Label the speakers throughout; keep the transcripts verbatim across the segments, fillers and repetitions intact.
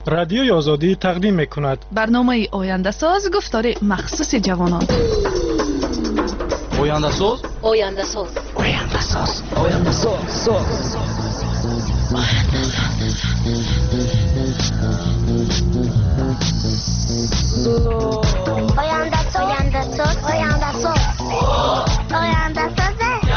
Speaker 1: رادیوی آزادی تقدیم میکند
Speaker 2: برنامه آینده ساز گفتار مخصوص جوانان.
Speaker 3: آینده ساز
Speaker 4: آینده ساز
Speaker 3: آینده ساز آینده ساز
Speaker 4: آینده ساز آینده ساز آینده ساز آینده ساز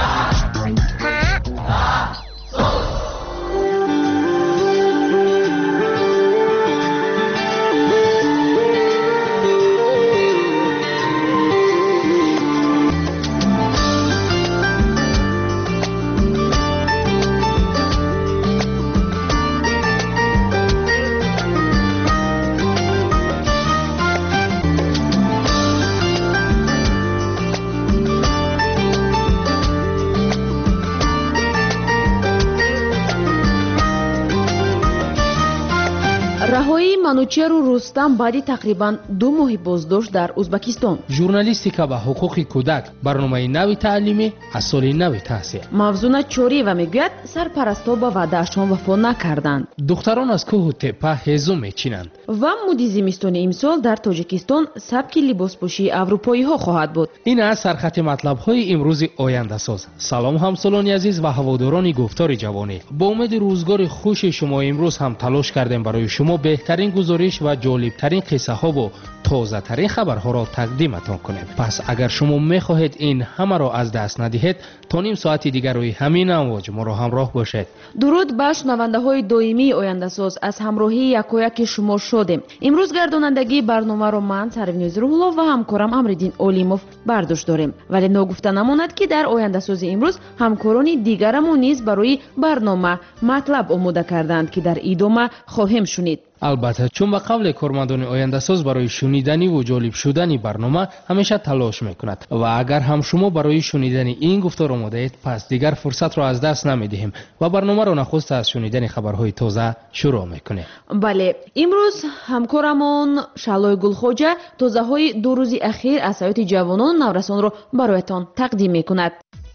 Speaker 5: раҳоии манучеру рустам баъди тақрибан ду моҳи боздошт дар узбекистон.
Speaker 6: журналистика ва ҳуқуқи кӯдак барномаи нави таълимӣ аз соли нави таҳсил.
Speaker 5: мавзуна чориева мегӯяд сарпарастҳо ба ваъдаашон вафо накарданд.
Speaker 6: духтарон аз кӯҳу теппа ҳезум мечинанд.
Speaker 5: ва муди зимистони имсол дар тоҷикистон сабки либоспӯшии аврупоиҳо хоҳад буд.
Speaker 6: ин аз сархати матлабҳои имрӯзи ояндасоз. салом ҳамсолони азиз ва ҳаводорони гуфтори ҷавонӣ. бо умеди рӯзгори хуши шумо имрӯз ҳам талош кардем барои шумо беҳтарин гузориш ва ҷолибтарин қиссаҳо бо тозатарин хабарҳоро тақдиматон кунем. пас агар шумо мехоҳед ин ҳамаро аз даст надиҳед, то ним соати дигар рӯи ҳамин амвоҷ моро ҳамроҳ бошед.
Speaker 5: дуруд ба шунавандаҳои доимии ояндасоз. аз ҳамроҳии якояки шумо шодем. имрӯз гардонандагии барномаро ман Сарвиноз Рӯҳуллов ва ҳамкорам Амриддин Олимов бардошт дорем. вале ногуфта намонад ки дар ояндасози имрӯз ҳамкорони дигарамон низ барои барнома матлаб омода карданд ки дар идома хоҳем шунид.
Speaker 6: албатта чун ба қавле кормандони ояндасоз барои шуниданиву ҷолиб шудани барнома ҳамеша талош мекунад ва агар ҳам шумо барои шунидани ин гуфтор омодаед, пас дигар фурсатро аз даст намедиҳем ва барномаро нахуста аз шунидани хабарҳои тоза шурӯъ мекунем.
Speaker 5: бале, имрӯз ҳамкорамон Шалой Гулхоҷа тозаҳои ду рӯзи ахир аз ҳаёти ҷавонон наврасонро бароятон тақдим мекунад.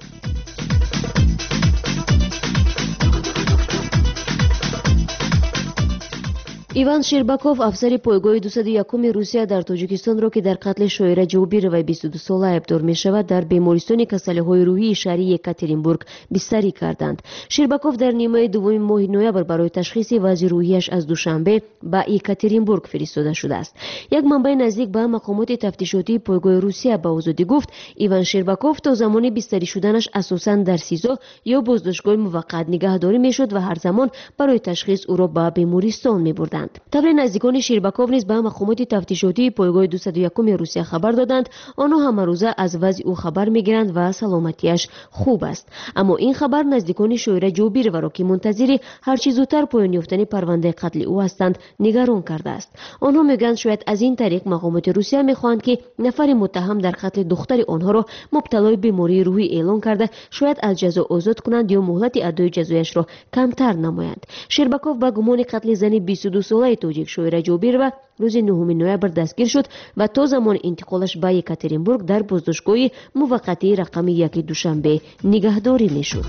Speaker 7: иван Шербаков, афсари пойгоҳи дусаду якуми Русия дар Тоҷикистонро ки дар қатли шоира Ҷавбироваи бисту ду сола айбдор мешавад, дар бемористони касалиҳои рӯҳии шаҳри Екатеринбург бистарӣ карданд. Шербаков дар нимаи дуввуми моҳи ноябр барои ташхиси вазъи рӯҳияш аз Душанбе ба Екатеринбург фиристода шудааст. Як манбаи наздик ба мақомоти тафтишотии пойгоҳи Русия ба озодӣ гуфт, Иван Шербаков то замони бистарӣ шуданаш асосан дар СИЗО ё боздоштгоҳи муваққат нигаҳдорӣ мешуд ва ҳар замон барои ташхис ӯро ба бемористон мебурданд. табли наздикони Шербаков низ ба мақомоти тафтишотии пойгоҳи дусаду якуми Русия хабар доданд, онҳо ҳамарӯза аз вазъи ӯ хабар мегиранд ва саломатиаш хуб аст. аммо ин хабар наздикони шоира Ҷавбироваро ки мунтазири ҳарчи зудтар поён ёфтани парвандаи қатли ӯ ҳастанд, нигарон кардааст. онҳо мегӯянд шояд аз ин тариқ мақомоти Русия мехоҳанд ки нафари муттаҳам дар қатли духтари онҳоро мубталои бемории рӯҳӣ эълон карда, шояд аз ҷазо озод кунанд ё муҳлати адои ҷазояшро камтар намоянд. Шербаков ба гумони қатли зани бисту ду солаи тоҷик шоира Ҷавбирова рӯзи нӯҳуми ноябр дастгир шуд ва то замони интиқолаш ба Екатеринбург дар боздоштгоҳи муваққатии рақами яки Душанбе нигаҳдорӣ мешуд.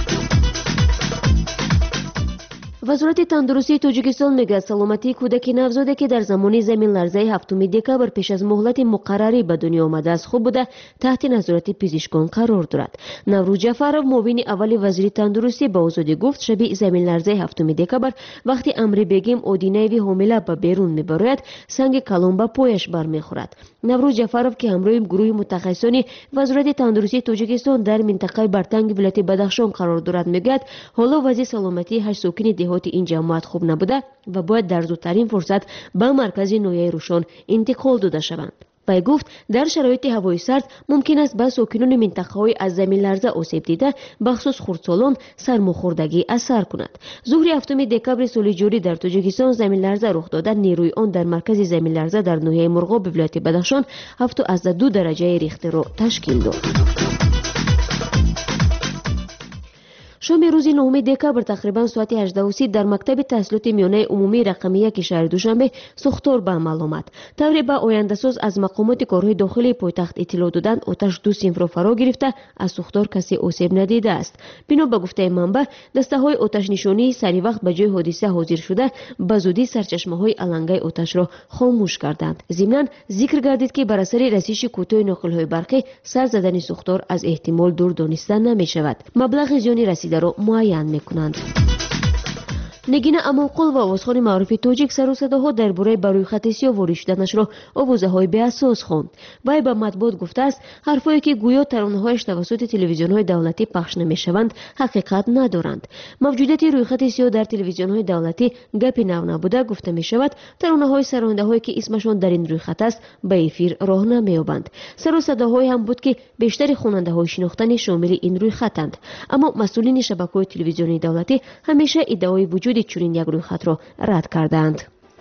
Speaker 7: вазорати тандурустии Тоҷикистон мегӯяд саломатии кӯдаки навзоде ки дар замони заминларзаи ҳафтуми декабр пеш аз муҳлати муқаррарӣ ба дунё омадааст хуб буда таҳти назорати пизишкон қарор дорад. Наврӯз Ҷафаров, муовини аввали вазири тандурустӣ, ба озодӣ гуфт шаби заминларзаи ҳафтуми декабр вақти Амри Бегим Одинаеви ҳомила ба берун мебарояд, санги калон ба пояш бармехӯрад. Наврӯз Ҷафаров ки ҳамроҳи гурӯҳи мутахассисони вазорати тандурустии Тоҷикистон дар минтақаи Бартанги вилояти Бадахшон қарор дорад, мегӯяд ҳоло вазъи саломатии ҳашт сокини деҳоти ин ҷамоат хуб набуда ва бояд дар зудтарин фурсат ба маркази ноҳияи Рӯшон интиқол дода шаванд. вай гуфт, дар шароити ҳавои сард мумкин аст ба сокинони минтақаҳои аз заминларза осеб дида, бахусус хурдсолон, сармохӯрдагӣ асар кунад. зуҳри ҳафтуми декабри соли ҷорӣ дар Тоҷикистон заминларза рух дода, нерӯи он дар маркази заминларза дар ноҳияи Мурғоби вилояти Бадахшон ҳафту азда ду дараҷаи рихтерро ташкил дод. شام روز نهم دکبر تقریبا ساعت هجده و سی در مکتب تحصیلات میانه عمومی رقم یک شهر دوشنبه سوختور به عمل آمد. طوری به آینده‌ساز از مقامات کارهای داخلی پایتخت اطلاع دادند آتش دو صنف را فرا گرفته، از سوختار کسی آسیب ندیده است. بنا به گفته منبع دسته‌های آتش نشانی سری وقت به جای حادثه حاضر شده به زودی سرچشمه‌های علنگای آتش را خاموش کردند. ضمناً ذکر گردید که بر اثر رسیدگی کوتاه ناقل‌های برقی سر زدن سوختار از احتمال دور دانسته نمی‌شود. مبلغ زیان رسیده را معین می‌کنند. نگین امامقل و آوازخوان معروف تاجیک سر و صداها درباره بر روی خط سیاه وارد شدنش را آوازه‌های بی‌اساس خواند. وی به مطبوعات گفته است حرفایی که گویا ترانه‌هایش توسط تلویزیون‌های دولتی پخش نمی‌شوند حقیقت ندارند. موجودیت روی خط سیاه در تلویزیون‌های دولتی گپی نو نبوده گفته می‌شود. ترانه‌های سراینده‌هایی که اسمشان در این روی خط است به افیر راه نمی‌یابند. سر و صداهایی هم بود که بیشتر خواننده‌های شناختنی شامل این روی خطند. اما مسئولین شبکه‌های تلویزیونی دولتی همیشه ادعای وجود چنین یک روی خط را رد کردند.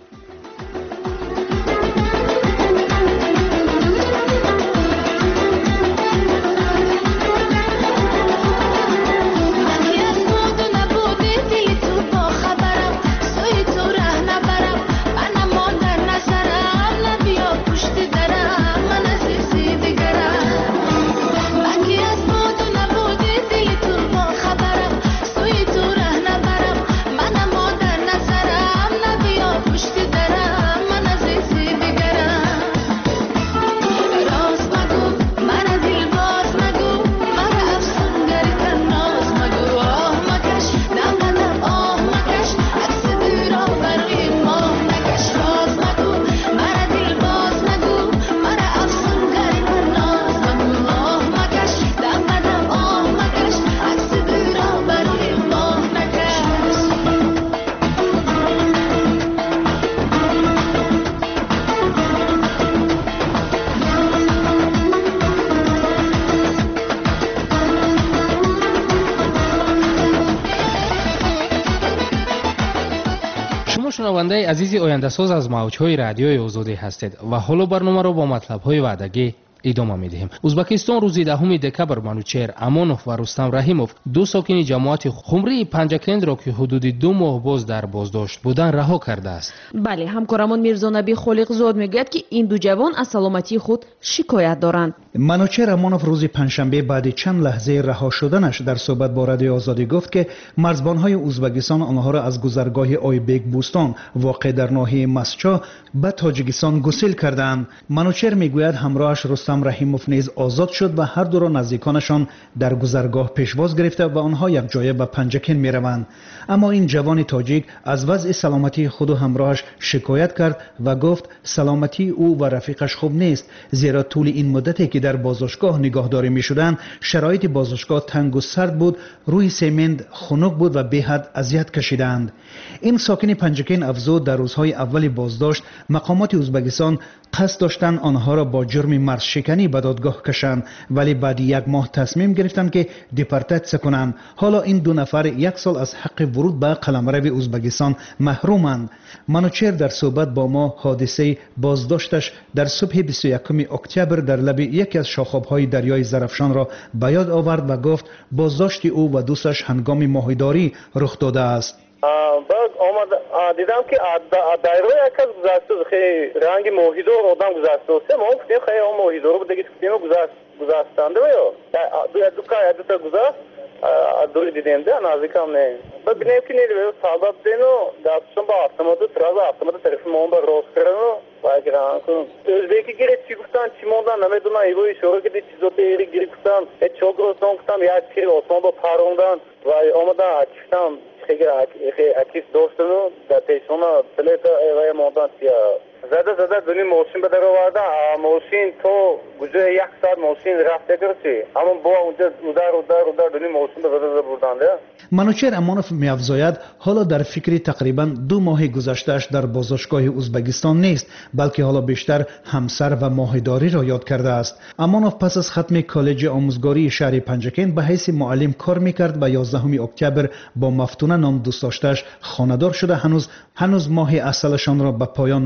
Speaker 6: شنونده عزیزی آینده ساز از موج‌های رادیوی آزادی هستید و حالا برنامه را با مطلب‌های وعدگی ادامه می‌دهیم. ازبکستان روز دهم دکبر منوچهر امانوف و رستم رحیموف دو ساکن جماعت خمری پنجکند را که حدود دو ماه باز در بازداشت بودند رها کرده است.
Speaker 5: بله، همکارمون میرزا نبی خالقزاد میگوید که این دو جوان از سلامتی خود شکایت دارند.
Speaker 8: منوچهر امانوف روز پنجشنبه بعد چند لحظه رها شدنش در صحبت با رادیو آزادی گفت که مرزبان‌های ازبکستان آنها را از گذرگاه آیبک بوستان واقع در ناحیه مسچا به تاجیکستان گسیل کردند. منوچهر میگوید همراهش رستم رحیموف نیز آزاد شد و هر دو را نزدیکانشان در گذرگاه پیشواز گرفته و آنها یک جایه به پنجکن میروند. اما این جوان تاجیک از وضع سلامتی خود و همراهش شکایت کرد و گفت سلامتی او و رفیقش خوب نیست، زیرا طول این مدتی که در بازداشتگاه نگهداری میشدند شرایط بازداشتگاه تنگ و سرد بود، روی سمنت خنک بود و به حد اذیت کشیدند. این ساکن پنجکن افزود در روزهای اول بازداشت مقامات ازبکستان قصد داشتند آنها را با جرم مرز شکنی به دادگاه کشند، ولی بعد یک ماه تصمیم گرفتند که دیپورتاسیون کنند. حالا این دو نفر یک سال از حق ورود به قلمرو ازبکستان محرومند. منوچهر در صحبت با ما حادثه بازداشتش در صبح بیست و یکم اکتبر در لب یکی از شاخاب‌های دریای زرافشان را به یاد آورد و گفت بازداشت او و دوستش هنگام ماهیداری رخ داده است.
Speaker 9: بعد آمد دیدم که دایره یک از گذشته خیلی رنگ ماهیدار آدم گذشته است. ما گفتیم خیلی اون ماهیدار بود دیگه گفتیم گذشت گذشتنده یا دو دو تا دو تا گذشت دوری دیدیم ده نزدیکم نه. بعد ببینیم که نیروی سالات دینو دستشون با اتومات تراز اتومات طرف ما با روز کردن و اگران کنم. özbeki gire چی گفتن چی موندن نمیدونم ایوی شروع کردی چیزات ایری گیری گفتن چوک رو گفتم یا چیزی osman با پاروندن و آمدن گفتم خیلی اکیس دوستانو در تیشونا پلیت ایوای موندن چیا زده زده دونی موشین به در آوردن موشین تو گوشه یک ساعت موشین رفته کرسی اما با اونجا اودر اودر اودر دونی موشین به زده بردن ده.
Speaker 8: منوچهر امانوف می‌افزاید حالا در فکر تقریبا دو ماه گذشته‌اش در بازداشتگاه ازبکستان نیست، بلکه حالا بیشتر همسر و ماهیداری را یاد کرده است. امانوف پس از ختم کالج آموزگاری شهر پنجکن به حیث معلم کار می‌کرد و یازدهم اکتبر با مفتونه نام دوست داشته‌اش خانه‌دار شده هنوز هنوز ماه اصلشان را به پایان نبرده بود.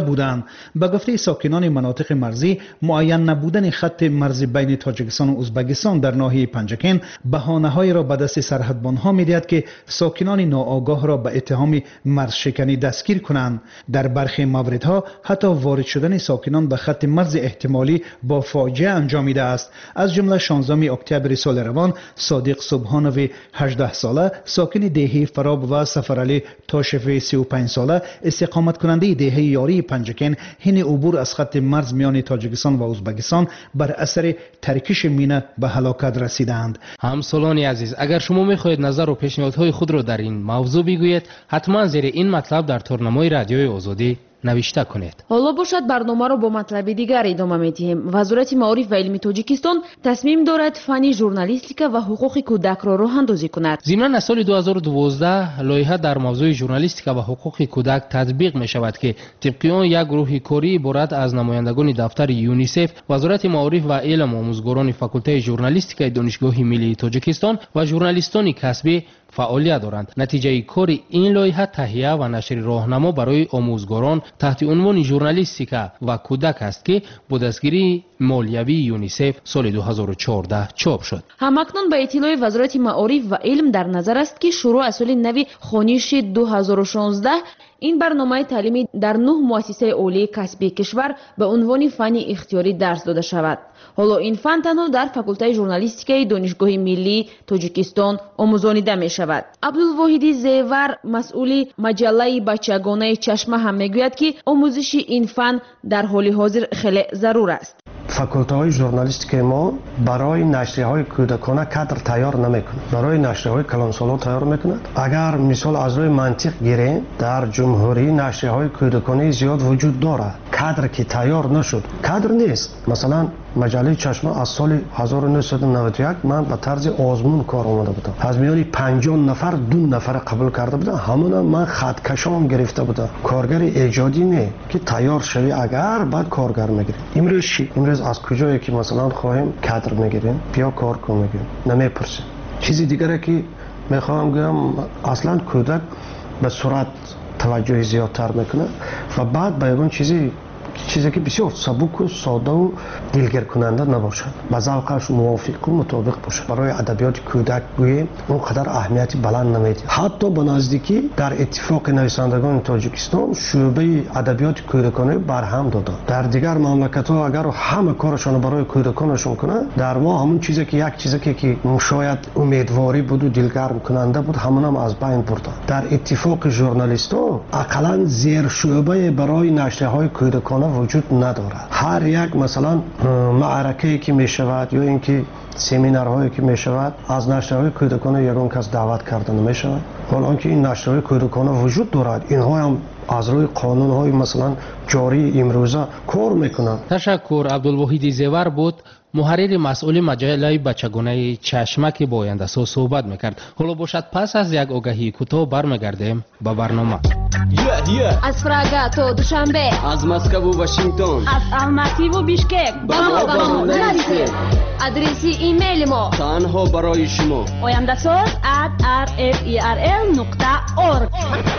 Speaker 8: بودند. به گفته ساکنان مناطق مرزی، معین نبودن خط مرزی بین تاجیکستان و ازبکستان در ناحیه پنجکن بهانه‌هایی را به دست سرحدبان‌ها می‌دهد که ساکنان ناآگاه را به اتهام مرز شکنی دستگیر کنند. در برخی موردها حتی وارد شدن ساکنان به خط مرز احتمالی با فاجعه انجامیده است. از جمله شانزدهم اکتبر سال روان صادق سبحانوی هجده ساله ساکن دهه فراب و سفرعلی تاشفی سی و پنج ساله استقامت کننده دهه یاری پنجکن حین عبور از خط مرز میان تاجیکستان و ازبکستان بر اثر ترکش مینه به هلاکت رسیدند.
Speaker 6: همسالان عزیز، اگر شما میخواهید نظر و پیشنهادهای خود را در این موضوع بگویید، حتما زیر این مطلب در تورنمای رادیوی آزادی نوشته کنید.
Speaker 5: حالا باشد برنامه را با مطلب دیگر ادامه می‌دهیم. وزارت معارف و علم تاجیکستان تصمیم دارد فن ژورنالیستیک و حقوق کودک را راه اندازی کند.
Speaker 6: ضمناً از سال دو هزار و دوازده لایحه در موضوع ژورنالیستیک و حقوق کودک تطبیق می شود که طبق آن یک گروه کاری عبارت از نمایندگان دفتر یونیسف، وزارت معارف و علم آموزگاران فاکولته ژورنالیستیک دانشگاه ملی تاجیکستان و ژورنالیستان کسبی فعالیت دارند. نتیجه کار این لایحه تهیه و نشر راهنما برای آموزگاران تحت عنوان ژورنالیستیک و کودک است که با دستگیری مالیوی یونیسف سال دو هزار و چهارده چاپ شد.
Speaker 5: همکنون به اطلاع وزارت معارف و علم در نظر است که شروع از سال نو خانش دو هزار و شانزده این برنامه تعلیمی در نه مؤسسه عالی کسبی کشور به عنوان فن اختیاری درس داده شود. حالا این فن تنها در فاکولته ژورنالیستیک دانشگاه ملی تاجیکستان آموزانیده می شود. عبدالواحدی زیور مسئول مجله بچگانه چشمه هم میگوید که آموزش این فن در حال حاضر خیلی ضرور است.
Speaker 10: فاکولته های ژورنالیستیک ما برای نشریه های کودکانه کادر تیار نمیکنه، برای نشریه های کلانسالان تیار میکند. اگر مثال از روی منطق گیریم، در جمهوری نشریه های کودکانه زیاد وجود دارد. کادر که تیار نشد کادر نیست. مثلا مجله چشمه از سال هزار و نهصد و نود و یک من به طرز آزمون کار آمده بودم. از میان پنجاه نفر دو نفر قبول کرده بودم. همون من خطکشام گرفته بودم. کارگر ایجادی نه که تیار شوی اگر بعد کارگر میگیریم. امروز چی؟ امروز از کجایی که مثلا خواهیم کادر میگیریم بیا کار کن میگیم نمیپرسیم. چیزی دیگره که میخوام بگم اصلا کودک به سرعت توجه زیادتر میکنه و بعد به اون چیزی چیزی که بسیار سبک و ساده و دلگیر کننده نباشد، با ذوقش موافق و مطابق باشد. برای ادبیات کودک گوییم اونقدر اهمیتی بلند نمیده. حتی به نزدیکی در اتفاق نویسندگان تاجیکستان شعبه ادبیات کودکانه برهم دادند. در دیگر مملکت‌ها اگر همه کارشون برای کودکانشون کنند، در ما همون چیزی که یک چیزی که که شاید امیدواری بود و دلگرم کننده بود همون هم از بین بردند. در اتفاق ژورنالیست‌ها اقلاً زیر شعبه برای نشریه‌های کودکانه وجود ندارد. هر یک مثلا معرکه‌ای که می شود یا اینکه سمینارهایی که می شود از نشریه‌های کودکانه یگان کس دعوت کرده نمی شود. حالا آنکه این نشریه‌های کودکانه وجود دارد، اینها هم از روی قانون‌های مثلا جاری امروزه کار میکنند.
Speaker 6: تشکر. عبدالواحد زیور بود، محرر مسئول مجله بچگانه چشمه که با آینده سا صحبت میکرد. حالا باشد پس از یک آگهی کوتاه برمیگردیم به برنامه.
Speaker 11: yeah, yeah.
Speaker 7: از پراگ تا دوشنبه،
Speaker 11: از مسکو و واشنگتن،
Speaker 2: از الماتی و بیشکک.
Speaker 7: با ما با ما نرسید. آدرسی ایمیل ما
Speaker 11: تنها برای شما
Speaker 2: oyandasaz at r f e r l نقطه org.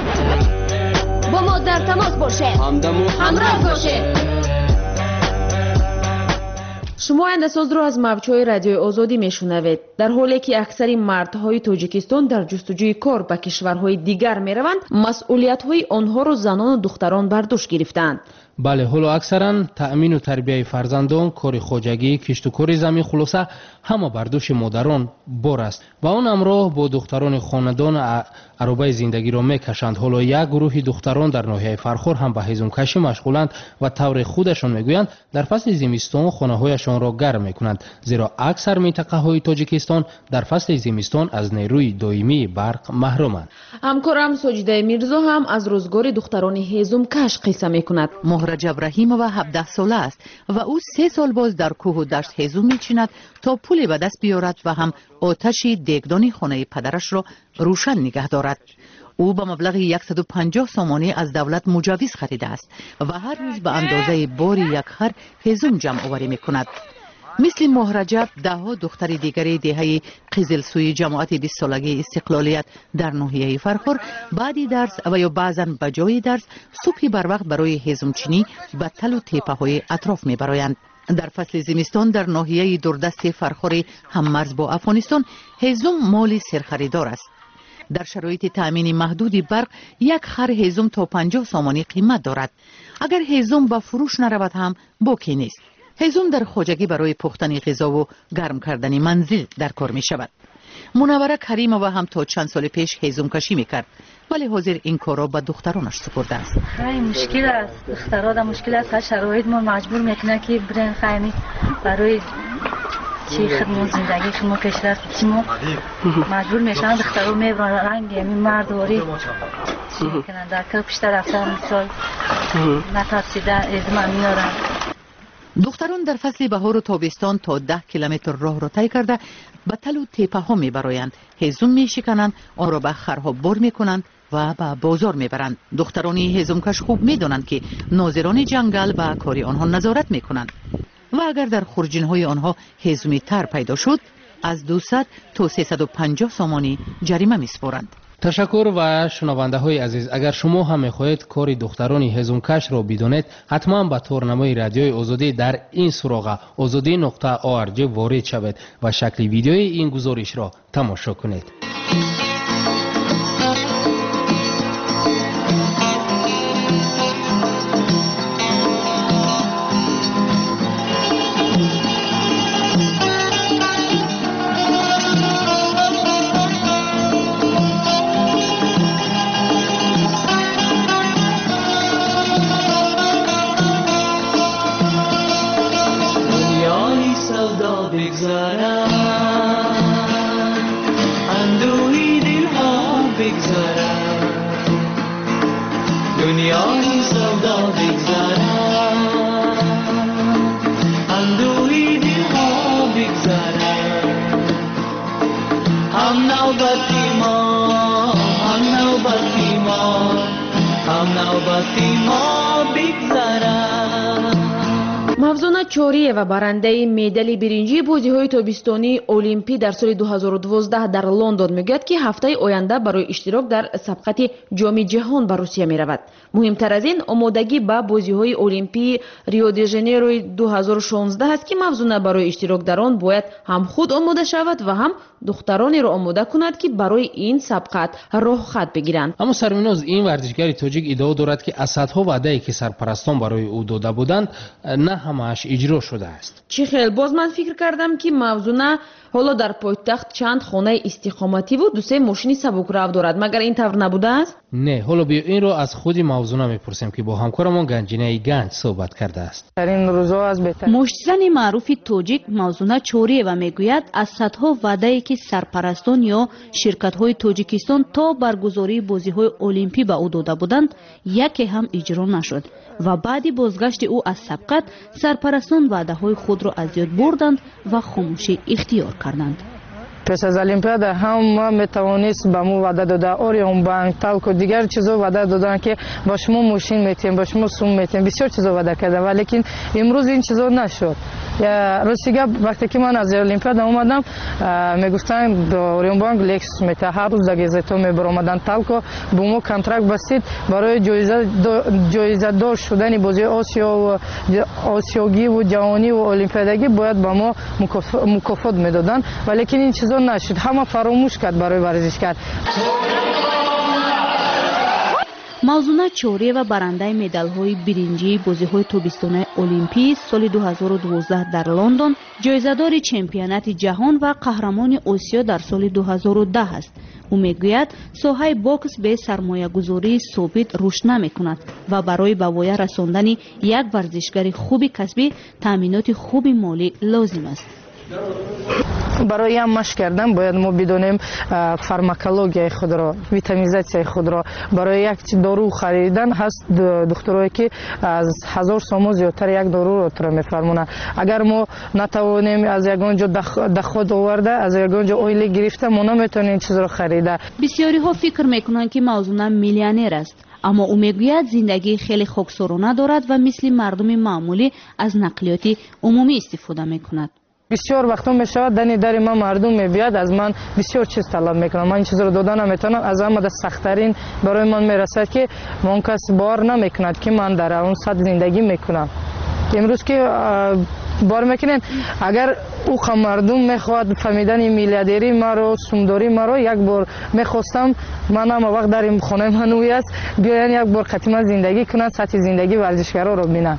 Speaker 7: با ما در تماس باشید،
Speaker 11: همدم و
Speaker 7: همراه باشید.
Speaker 5: شما اندساز را از موجهای رادیوی آزادی میشنوید. در حالی که اکثر مردهای تاجیکستان در جستجوی کار به کشورهای دیگر میروند، مسئولیت‌های آنها را زنان و دختران بر دوش گرفتند.
Speaker 6: بله، حالا اکثرا تأمین و تربیه فرزندان، کار خواجگی، کشت و کار زمین، خلاصه همه بر دوش مادران بار است و آن همراه با دختران خاندان عربه زندگی را میکشند. حالا یک گروه دختران در ناحیه فرخور هم به هیزم کشی مشغولند و طور خودشان میگویند در فصل زمستان خانه هایشان را گرم میکنند، زیرا اکثر منطقه های تاجیکستان در فصل زمستان از نیروی دائمی برق محرومند.
Speaker 5: همکارم ساجده میرزا هم از روزگار دختران هیزم کش قصه میکند.
Speaker 12: مهرج ابراهیمова هفده ساله است و او سه سال باز در کوه و دشت هیزم میچیند تا پولی به دست بیارد و هم آتش دیگدان خانه پدرش را روشن نگه دارد. او با مبلغ صد و پنجاه سامانه از دولت مجوز خریده است و هر روز به اندازه بار یک خر هیزم جمع آوری میکند. مثل مهرجب دهها دختر دیگری دهه قزلسوی جماعت بیست سالگی استقلالیت در ناحیه فرخور بعدی درس و یا بعضا بجای درس صبح بر وقت برای هضمچینی به تل و تیپه های اطراف می برایند. در فصل زمستان در ناحیه دوردست فرخور هممرز با افغانستان هضم مال سرخریدار است. در شرایط تأمین محدود برق یک خر هضم تا پنجاه سامانی قیمت دارد. اگر هضم به فروش نرود هم باکی نیست. هضم در خواجگی برای پختن غذا و گرم کردن منزل در کار می شود. منوره کریمова هم تا چند سال پیش هضم کشی می کرد ولی حاضر این کار را به دخترانش سپرده است.
Speaker 13: خیلی مشکل است، دخترها در مشکل است. شرایط ما مجبور میکنه که برن خیلی برای چی خدمت زندگی شما پیشرفت ما مجبور میشن دخترها میبرن رنگ همین مردواری چی میکنن در کل پیشتر رفتن مثال نترسیده ازم میارن.
Speaker 12: دختران در فصل بهار و تابستان تا ده کیلومتر راه را طی کرده به تل و تیپه ها میبرایند، هضم میشکنند، آن را به خرها بار میکنند و به بازار میبرند. دخترانی هضمکش خوب میدانند که ناظران جنگل و کاری آنها نظارت میکنند و اگر در خورجین های آنها هضمی تر پیدا شد از دویست تا سیصد و پنجاه سامانی جریمه میسپارند.
Speaker 6: تشکر و شنونده های عزیز، اگر شما هم میخواهید کار دخترانی هضمکش را بدانید حتما به تورنمای رادیوی آزادی در این سراغ آزادی نقطه او ار جی وارد شوید و شکل ویدیوی این گزارش را تماشا کنید.
Speaker 14: دنیای سودا بگذرد، اندوهی دلها بگذرد، هم نوبتی ما، هم نوبتی ما، هم نوبتی ما بگذرد.
Speaker 5: мавзуна чориева барандаи медали биринҷии бозиҳои тобистонии олимпӣ дар соли ду ҳазору дувоздаҳ дар лондон мегӯяд ки ҳафтаи оянда барои иштирок дар сабқати ҷоми ҷаҳон ба русия меравад. муҳимтар аз ин омодагӣ ба бозиҳои олимпии рио де жанейрои ду ҳазору шонздаҳ аст ки мавзуна барои иштирок дар он бояд ҳам худ омода шавад ва ҳам духтаронеро омода кунад ки барои ин сабқат роҳхат бигиранд.
Speaker 6: аммо сарвиноз, ин варзишгари тоҷик иддао дорад ки аз садҳо ваъдае ки сарпарастон барои ӯ дода буданд на ҳамааш иҷро шудааст.
Speaker 5: чӣ хел боз ман фикр кардам ки мавзуна ҳоло дар пойтахт чанд хонаи истиқомативу дусе мошини сабукрав дорад. магар ин тавр набудааст?
Speaker 6: не, ҳоло биё инро аз худи мавзуна мепурсем ки бо ҳамкорамон ганҷинаи ганҷ суҳбат кардааст.
Speaker 15: муштизани маъруфи тоҷик мавзуна чориева мегӯяд аз садҳо ваъдае ки сарпарастон ё ширкатҳои тоҷикистон то баргузории бозиҳои олимпӣ ба ӯ дода буданд яке ҳам иҷро нашуд ва баъди бозгашти ӯ аз сабқат сарпарастон ваъдаҳои худро аз ёд бурданд ва хомӯшӣ ихтиёр карданд.
Speaker 16: пеш аз олимпиада ҳама метавонист ба мо ваъда дода орион банк талко дигар чизо ваъда доданд ки ба шумо мошин метиҳем, ба шумо сум метиҳем, бисёр чизо ваъда карданд, вале лекин имрӯз ин чизо нашуд. рости гап вақте ки ман аз олимпиада омадам мегуфтанд орион банк лексус метиҳад, ҳар рӯз да газето мебаромаданд талко бо мо контракт бастид барои ҷоизадор шудани бозии осиёгиву ҷаҳониву олимпиадагӣ бояд ба мо мукофот медоданд, вале лекин ин чизо нашуд. ҳама фаромӯш кард барои варзишгар.
Speaker 15: мавзуна чориева барандаи медалҳои биринҷии бозиҳои тобистонаи олимпии соли ду ҳазору дувоздаҳ дар лондон, ҷоизадори чемпионати ҷаҳон ва қаҳрамони осиё дар соли ду ҳазору даҳ аст. ӯ мегӯяд соҳаи бокс бе сармоягузории собит рушд намекунад ва барои ба воя расондани як варзишгари хуби касбӣ таъминоти хуби молӣ лозим аст.
Speaker 16: барои ям машқ кардан бояд мо бидонем фармакологияи худро, витаминизатсияи худро. барои як дору харидан ҳаст духтурое ки аз ҳазор сомон зиёдтар як доруро туро мефармонанд. агар мо натавонем аз ягон ҷо даход оварда, аз ягон ҷо ойлик гирифта, мо наметавонем ин чизро харида.
Speaker 15: бисёриҳо фикр мекунанд ки мавзуна миллионер аст, аммо ӯ мегӯяд зиндагии хеле хоксорона дорад ва мисли мардуми маъмулӣ аз нақлиёти умумӣ истифода мекунад.
Speaker 16: бисёр вақтҳо мешавад дани дари ман мардум мебиёяд аз ман бисёр чиз талаб мекунад. Ман ин чизро дода наметавонам. аз ҳамада сахттарин барои ман мерасад ки он кас бовар намекунад ки ман дар он сад зиндагӣ мекунам. имрӯз ки бор мекунем агар уқа мардум мехоҳад фаҳмидани миллиардери маро сумдори маро як бор мехостам ман ҳама вақт дари хонаи ман ӯй аст биёян як бор қатима зиндагӣ кунанд сатҳи зиндагии варзишгароро бинанд.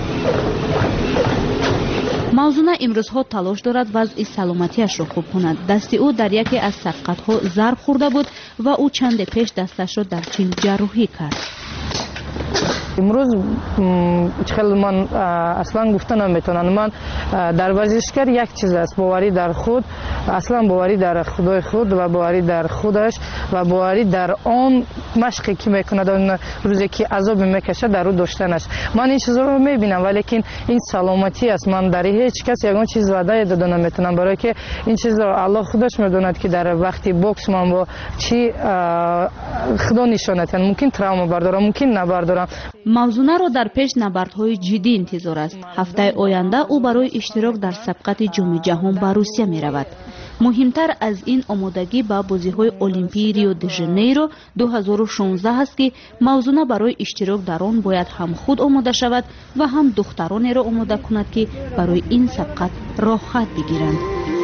Speaker 15: мавзуна имрӯзҳо талош дорад вазъи саломатиашро хуб кунад. дасти ӯ дар яке аз сабқатҳо зарб хӯрда буд ва ӯ чанде пеш дасташро дар чин ҷарроҳӣ кард.
Speaker 16: имрӯз хел ман аслан гуфта наметавонам. Ман дар варзишгар як чиз аст боварӣ дар худ, аслан боварӣ дар худои худ ва боварӣ дар худаш ва боварӣ дар он машқе ки мекунад, он рӯзе ки азобе мекашад дар ӯ доштанаш. Ман ин чизро мебинам, валекин ин саломатӣ аст. Ман дар ҳеҷ кас ягон чиз ваъдае дода наметавонам, барое ки ин чизро аллоҳ худаш медонад ки дар вақти бокс ман бо чӣ худо нишонад, мумкин травма бардорам, мумкин набардорам.
Speaker 15: мавзунаро дар пеш набардҳои ҷиддӣ интизор аст. ҳафтаи оянда ӯ барои иштирок дар сабқати ҷоми ҷаҳон ба Русия меравад. муҳимтар аз ин омодагӣ ба бозиҳои олимпии Рио де Жанейро ду ҳазору шонздаҳ аст ки мавзуна барои иштирок дар он бояд ҳам худ омода шавад ва ҳам духтаронеро омода кунад ки барои ин сабқат роҳхат бигиранд.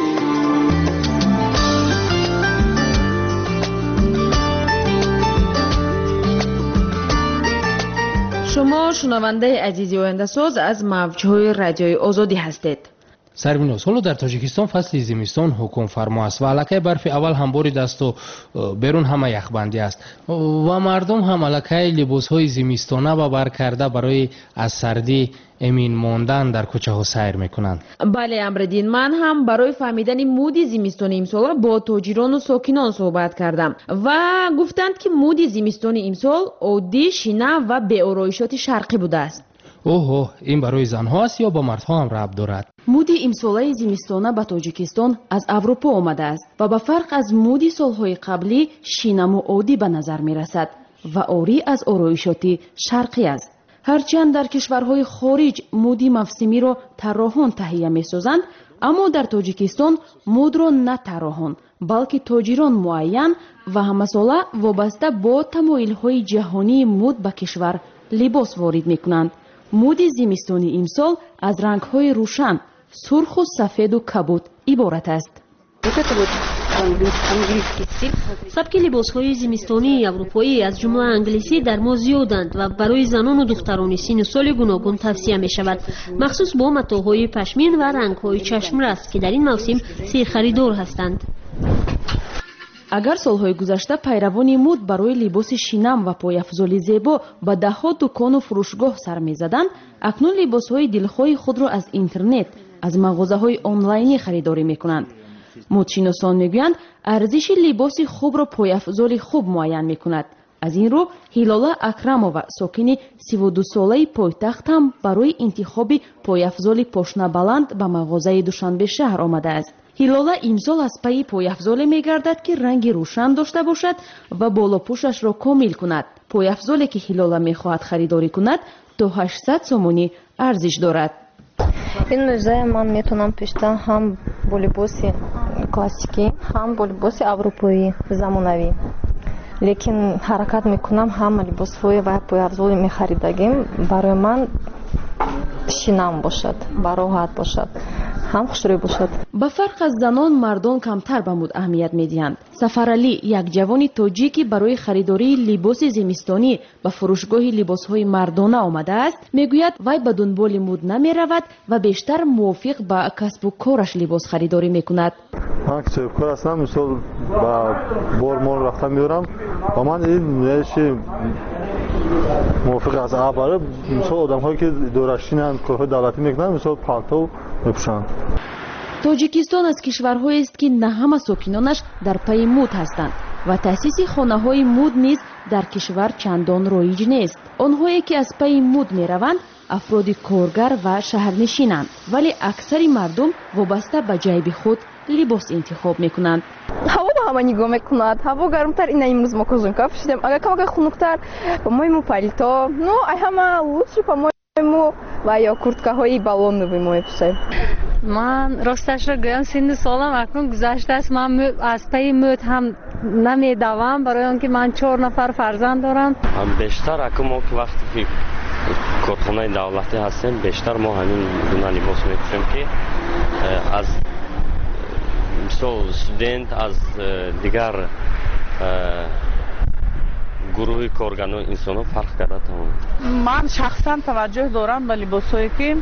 Speaker 5: шумо шунавандаи азизи ояндасоз аз мавҷҳои радиои озодӣ ҳастед.
Speaker 6: сарвиноз ҳоло дар тоҷикистон фасли зимистон ҳукмфармо аст ва аллакай барфи аввал ҳам борид асту берун ҳама яхбандӣ аст ва мардум ҳам аллакай либосҳои зимистона ба бар карда барои аз сардӣ эмин мондан дар кӯчаҳо сайр мекунанд.
Speaker 5: бале амриддин, ман ҳам барои фаҳмидани муди зимистони имсол бо тоҷирону сокинон суҳбат кардам ва гуфтанд ки муди зимистони имсол оддӣ, шина ва беороишоти шарқӣ будааст.
Speaker 6: оҳо, ин барои занҳо аст ё ба мардҳо ҳам рабт дорад?
Speaker 5: муди имсолаи зимистона ба тоҷикистон аз аврупо омадааст ва ба фарқ аз муди солҳои қаблӣ шинаму оддӣ ба назар мерасад ва орӣ аз ороишоти шарқӣ аст. ҳарчанд дар кишварҳои хориҷ муди мавсимиро тарроҳон таҳия месозанд, аммо дар тоҷикистон мудро на тарроҳон балки тоҷирон муайян ва ҳамасола вобаста бо тамоилҳои ҷаҳонии муд ба кишвар либос ворид мекунанд. муди зимистони имсол аз рангҳои рӯшан, сурху сафеду кабуд иборат аст.
Speaker 17: сабки либосҳои зимистонии аврупоӣ аз ҷумла англисӣ дар мо зиёданд ва барои занону духтарони синну соли гуногун тавсия мешавад, махсус бо матоъҳои пашмин ва рангҳои чашмрас ки дар ин мавсим серхаридор ҳастанд.
Speaker 5: агар солҳои гузашта пайравони муд барои либоси шинам ва пояфзоли зебо ба даҳҳо дукону фурӯшгоҳ сар мезаданд, акнун либосҳои дилхоҳи худро аз интернет, аз мағозаҳои онлайнӣ харидорӣ мекунанд. мудшиносон мегӯянд арзиши либоси хубро пояфзоли хуб муайян мекунад. аз ин рӯ ҳилола акрамова, сокини сиву ду солаи пойтахт ҳам барои интихоби пояфзоли пошнабаланд ба мағозаи душанбешаҳр омадааст. ҳилола имсол аз пайи пояфзоле мегардад ки ранги рӯшан дошта бошад ва болопӯшашро комил кунад. пояфзоле ки ҳилола мехоҳад харидорӣ кунад то ҳаштсад сомонӣ арзиш дорад.
Speaker 18: ин мӯзаи ман метавонам пештан ҳам бо либоси классикӣ, ҳам бо либоси аврупоӣ замонавӣ, лекин ҳаракат мекунам ҳама либосҳои ва пояфзоли мехаридагим барои ман шинам бошад, бароҳат бошад, ҳам хушрӯй бошад.
Speaker 5: ба фарқ аз занон, мардон камтар ба муд аҳамият медиҳанд. Сафаралӣ, як ҷавони тоҷикӣ барои харидории либоси зимистонӣ ба фурӯшгоҳи либосҳои мардона омадааст, мегӯяд вай ба дунболи муд намеравад ва бештар мувофиқ ба касбу кораш либос харидорӣ мекунад.
Speaker 19: ман ки соҳибкор ҳастам, мисол ба бор мол рафта меорам ва ман ин меаши мувофиқ аст. аввал мисол одамҳое ки идорашинанд, корҳои давлатӣ мекунанд, мисол палтов мепӯшанд.
Speaker 5: тоҷикистон аз кишварҳоест ки на ҳама сокинонаш дар пайи муд ҳастанд ва таъсиси хонаҳои муд низ дар кишвар чандон роиҷ нест. онҳое ки аз пайи муд мераванд афроди коргар ва шаҳрнишинанд, вале аксари мардум вобаста ба ҷайби худ либос интихоб мекунанд.
Speaker 18: ҳаво ба ҳама нигоҳ мекунад. ҳаво гармтар, ина имрӯз мо козунка пӯшидем, агар камака хунуктар, по-моему палито, ну ай ҳама лучше, по-моему, ва ё курткаҳои баллоновые мо мепӯшем.
Speaker 13: من راستش را گویم سن سالم اکنون گذشته است. من از پی موت هم نمیدوم برای آنکه من چهار نفر فرزند دارم.
Speaker 20: بیشتر اکنون ما که وقتی که کارخانه دولتی هستیم بیشتر ما همین گونه لباس میپوشیم که از مثلا استودنت از دیگر گروه کارگران انسان فرق کرده. تمام
Speaker 21: من شخصا توجه دارم به لباسایی که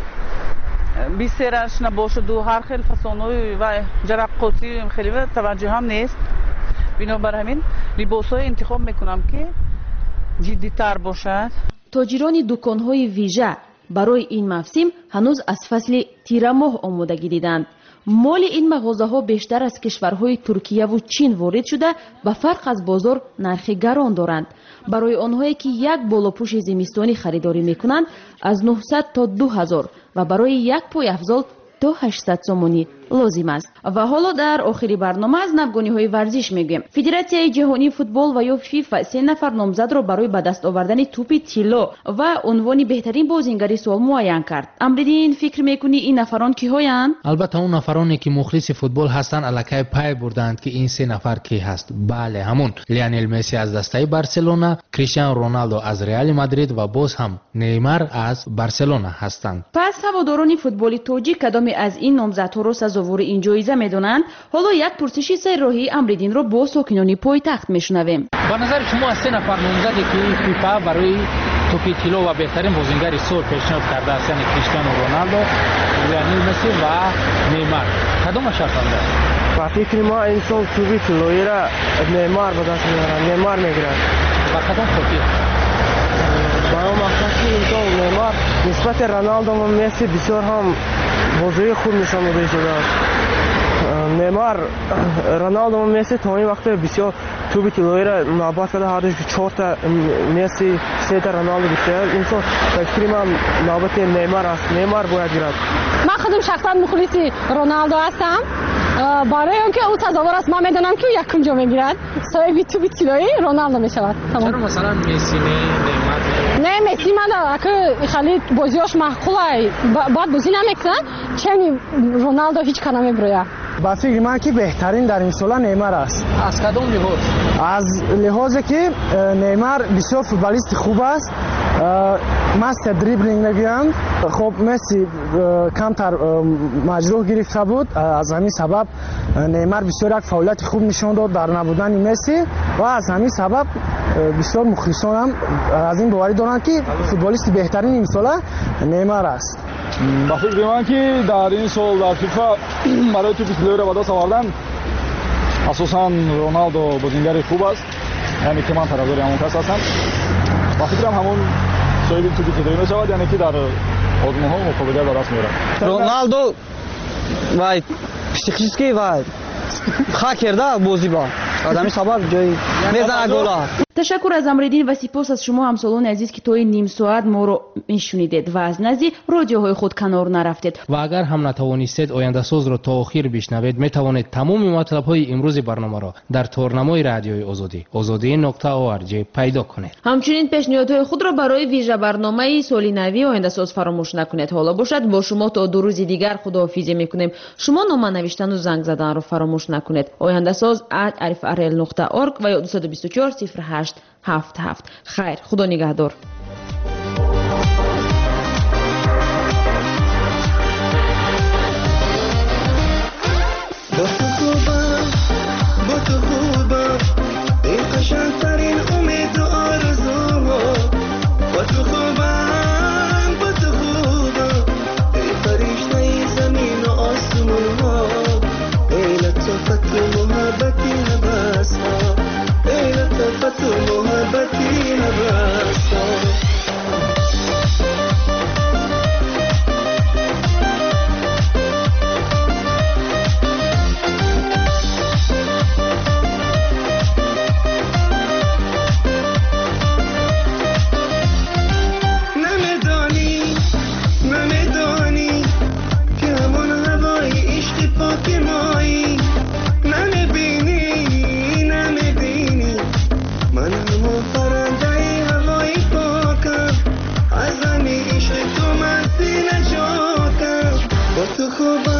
Speaker 21: بیشترش نباشد و هر خیلی فسانوی و جرقاتی خیلی توجه هم نیست. بنابر همین لباسای انتخاب میکنم که جدی تر باشد.
Speaker 5: تاجران دکان‌های ویژه برای این موسم هنوز از فصل تیر ماه آمادگی دیدند. مال این مغازه‌ها بیشتر از کشورهای ترکیه و چین وارد شده به فرق از بازار نرخ گران دارند. برای آنهایی که یک بالاپوش زمستانی خریداری میکنند از نهصد تا دو هزار و برای یک پای افضل تا هشتصد سومانی لازم است. و حالا در آخری برنامه از نوگانی‌های ورزش میگویم. فدراسیای جهانی فوتبال و یا فیفا سه نفر نامزد را برای به دست آوردن توپ طلا و عنوان بهترین بازیگر سال معین کرد. امردین فکر میکنی این نفران کی‌هایند؟
Speaker 6: البته اون نفرانی که مخلص فوتبال هستند الکی پای بردند که این سه نفر کی هست. بله همون لیونل مسی از دسته بارسلونا، کریستیانو رونالدو از رئال مادرید و باز هم نیمار از بارسلونا هستند.
Speaker 5: پس هواداران فوتبال تاجیک کدام از این نامزدها را سزاوار این جایزه میدونند؟ حالا یک پرسش سرراهی امردین را با ساکنان پایتخت میشنویم.
Speaker 6: با نظر شما از سه نفر نامزدی که فیفا برای توپ طلا و بهترین بازیگر سال پیشنهاد کرده است، یعنی کریستیانو رونالدو، لیونل مسی و نیمار، کدامش پسند است؟
Speaker 10: با فکر ما این سال توپ طلایی را نیمار به دست میاره. نیمار میگیرد.
Speaker 6: با کدام خاطر؟
Speaker 10: با اون مقصد که این سال نیمار نسبت رونالدو و مسی بسیار هم بازی خوب نشان داده شده است. نیمار رونالدو و مسی تا این وقت بسیار توپ طلایی را نوبت کرده، هر دوش چهار تا مسی، سه تا رونالدو گرفته. این سال فکر من نوبت نیمار است. نیمار باید گیرد.
Speaker 22: من خودم شخصا مخلص رونالدو هستم. برای اینکه او تظاهر است من میدونم که یکم جا میگیرد، صاحب توپ طلایی رونالدو میشود.
Speaker 6: چرا مثلا مسی نه نیمار؟
Speaker 22: نه مسی من که خیلی بازیاش معقوله، بعد بازی نمیکنن، چنین رونالدو هیچ کار نمیبره.
Speaker 10: با فکر من که بهترین در این سال نیمار است.
Speaker 6: از کدام لحاظ؟
Speaker 10: از لحاظی که نیمار بسیار فوتبالیست خوب است. مستر دریبلینگ میگویند. خب مسی کمتر مجروح گرفته بود، از همین سبب نیمار بسیار یک فعالیت خوب نشان داد در نبودن مسی و از همین سبب بسیار مخلصان هم از این باوری دارند که فوتبالیست بهترین این سال نیمار است.
Speaker 23: با فکر من که در این سال در فیفا برای توپ طلایی را به دست آوردن اساساً رونالدو بازیگر خوب است، یعنی که من طرفدار همون کس هستم. با فکرم همون صاحب توپ طلایی میشود، یعنی که در آزمون‌ها و مقابله به دست میارد.
Speaker 3: رونالدو وای پسیخیسکی وای خاک کرده بازی با آدمی سبب جایی میزنه گلا.
Speaker 5: تشکر از امردین و سپاس از شما همسالان عزیز که توی نیم ساعت ما رو میشنیدید و از نزدی رادیوهای خود کنار نرفتید.
Speaker 6: و اگر هم نتوانستید آینده ساز رو تا آخر بشنوید، میتوانید تمام مطلب های امروز برنامه را در تورنمای رادیوی آزادی آزادی نقطه او ار جی پیدا کنید.
Speaker 5: همچنین پیشنهادهای خود را برای ویژه برنامه سالی نوی آینده ساز فراموش نکنید. حالا باشد با شما تا دو روز دیگر خداحافظی میکنیم. شما نامه نوشتن و زنگ زدن رو فراموش نکنید. آینده ساز ات الف ار ال نقطه اورگ و یا دو دو چهار صفر هشت هفت هفت. خیر، خدا نگهدار.
Speaker 14: با تو خوبم با تو خوبم این قشنگترین امید و آرزوها. با تو خوبم با تو خوبم ای فرشته زمین و آسمون ها. ای لطفت و محبتی نبست ها. ای لطفت و محبتی نبست ها. تو خوب